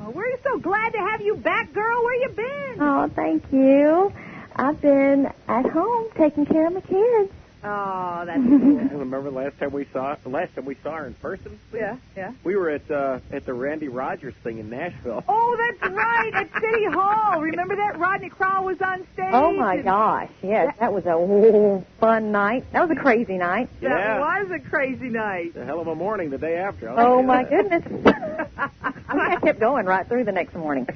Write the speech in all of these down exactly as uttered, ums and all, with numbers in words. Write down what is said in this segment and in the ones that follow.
Oh, we're so glad to have you back, girl. Where you been? Oh, thank you. I've been at home taking care of my kids. Oh, that's cool. Remember last time we saw the last time we saw her in person? Yeah, yeah. We were at uh, at the Randy Rogers thing in Nashville. Oh, that's right, at City Hall. Remember that? Rodney Crowell was on stage. Oh, my and gosh. Yes, that was a whole fun night. That was a crazy night. That Yeah. was a crazy night. A hell of a morning the day after. I'll Oh, tell you my that. goodness. I think I kept going right through the next morning.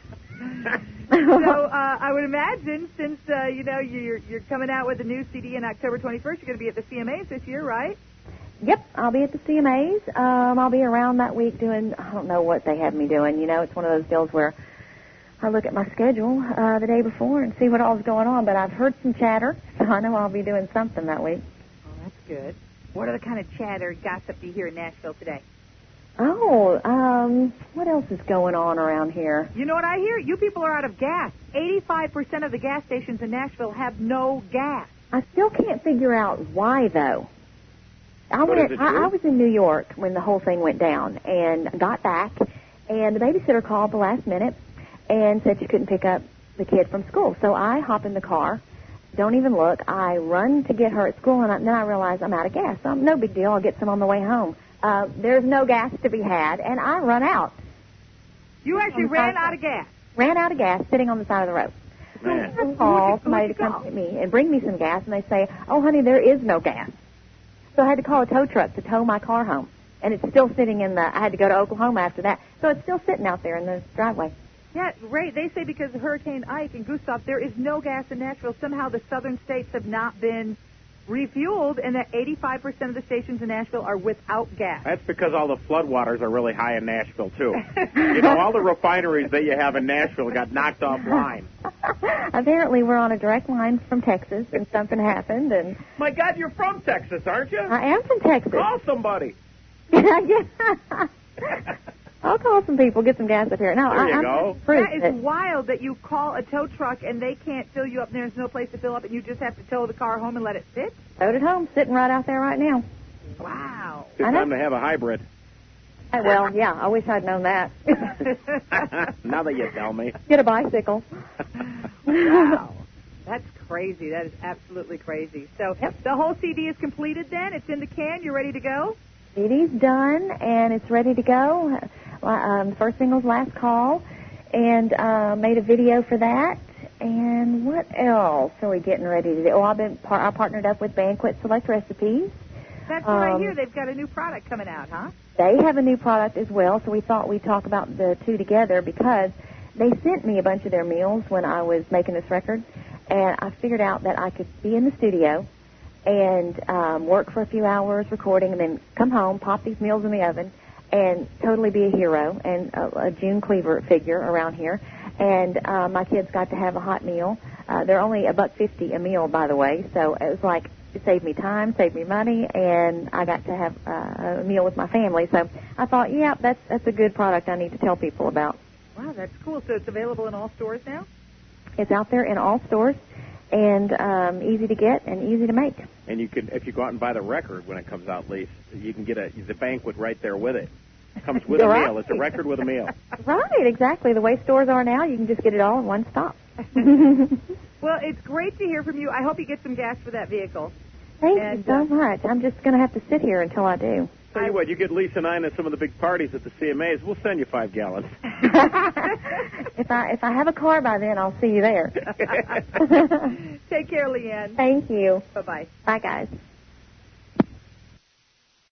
So uh, I would imagine, since uh, you know you're you're coming out with a new C D on October twenty-first, you're going to be at the C M As this year, right? Yep, I'll be at the C M As. Um, I'll be around that week doing, I don't know what they have me doing. You know, it's one of those deals where I look at my schedule uh, the day before and see what all's going on. But I've heard some chatter, so I know I'll be doing something that week. Oh, that's good. What other kind of chatter, gossip do you hear in Nashville today? Oh, um, what else is going on around here? You know what I hear? You people are out of gas. eighty-five percent of the gas stations in Nashville have no gas. I still can't figure out why, though. I But went. is it I, true? I was in New York when the whole thing went down, and got back, and the babysitter called the last minute and said she couldn't pick up the kid from school. So I hop in the car, don't even look. I run to get her at school, and I, then I realize I'm out of gas. So no big deal. I'll get some on the way home. Uh, there's no gas to be had, and I run out. You actually I'm ran sorry. out of gas. Ran out of gas sitting on the side of the road. Man. I call Who'd somebody you to come call? get me and bring me some gas, and they say, oh, honey, there is no gas. So I had to call a tow truck to tow my car home. And it's still sitting in the, I had to go to Oklahoma after that. So it's still sitting out there in the driveway. Yeah, Ray, they say because of Hurricane Ike and Gustav, there is no gas in Nashville. Somehow the southern states have not been refueled, and that eighty-five percent of the stations in Nashville are without gas. That's because all the floodwaters are really high in Nashville, too. You know, all the refineries that you have in Nashville got knocked offline. Apparently we're on a direct line from Texas, and something happened, and My God, you're from Texas, aren't you? I am from Texas. Call somebody. Yeah. I'll call some people, get some gas up here. No, There I, you I'm go. proof That is that- wild that you call a tow truck and they can't fill you up and there's no place to fill up and you just have to tow the car home and let it sit? Towed it home, sitting right out there right now. Wow. Good I know. time to have a hybrid. Uh, Well, yeah, I wish I'd known that. Now that you tell me. Get a bicycle. Wow. That's crazy. That is absolutely crazy. So Yep. the whole C D is completed then? It's in the can? You're ready to go? C D's done, and it's ready to go. Um, first single's Last Call, and uh, made a video for that. And what else are we getting ready to do? Oh, I've been par- I partnered up with Banquet Select Recipes. That's what I Um, hear. They've got a new product coming out, huh? They have a new product as well, so we thought we'd talk about the two together because they sent me a bunch of their meals when I was making this record, and I figured out that I could be in the studio and um, work for a few hours recording and then come home, pop these meals in the oven, and totally be a hero and a, a June Cleaver figure around here. And uh, my kids got to have a hot meal. Uh, they're only a buck fifty a meal, by the way, so it was like it saved me time, saved me money, and I got to have uh, a meal with my family. So I thought, yeah, that's that's a good product I need to tell people about. Wow, that's cool. So it's available in all stores now? It's out there in all stores, and um, easy to get and easy to make. And you can, if you go out and buy the record when it comes out, Lise, you can get a the Banquet right there with it. It comes with a Right. meal. It's a record with a meal. Right, exactly. The way stores are now, you can just get it all in one stop. Well, it's great to hear from you. I hope you get some gas for that vehicle. Thank And, you so uh, much. I'm just going to have to sit here until I do. Tell you what, you get Lisa and I into some of the big parties at the C M As, we'll send you five gallons. if I if I have a car by then, I'll see you there. Take care, Leanne. Thank you. Bye-bye. Bye, guys.